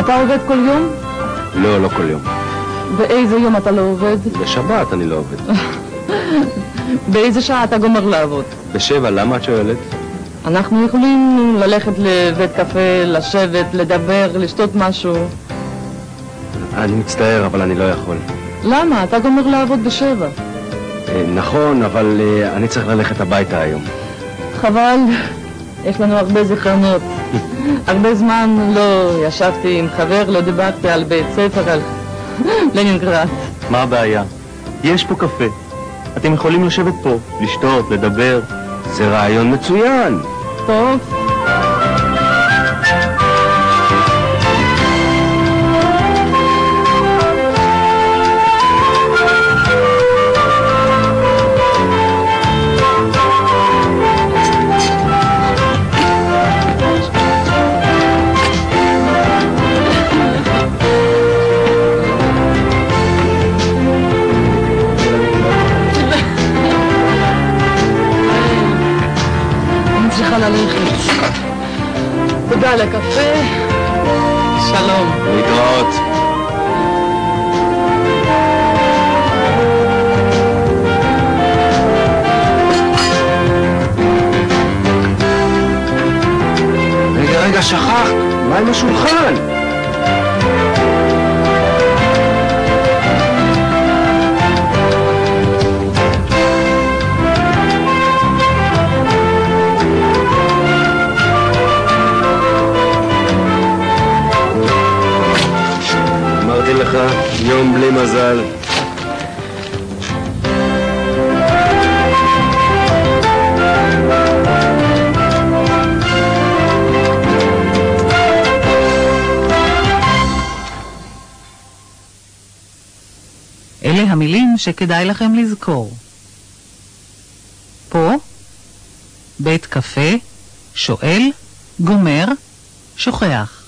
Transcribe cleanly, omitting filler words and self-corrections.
אתה עובד כל יום? לא, לא כל יום. באיזה יום אתה לא עובד? בשבת אני לא עובד. באיזה שעה אתה גומר לעבוד? ב7, למה את שואלת? אנחנו יכולים ללכת לבית קפה, לשבת, לדבר, לשתות משהו. אני מצטער, אבל אני לא יכול. למה? אתה גומר לעבוד ב7. נכון, אבל אני צריך ללכת הביתה היום. חבל, יש לנו הרבה זיכרונות. הרבה זמן לא ישבתי עם חבר, לא דיברתי על בית ספר, על לנינגרד. מה הבעיה? יש פה קפה. אתם יכולים לשבת פה, לשתות, לדבר. זה רעיון מצוין. טוב. ללכת. תודה על הקפה. שלום. להתראות. רגע, שכחת. מה עם השולחן? לך יום בלי מזל. אלה המילים שכדאי לכם לזכור. פה, בית קפה, שואל, גומר, שוכח.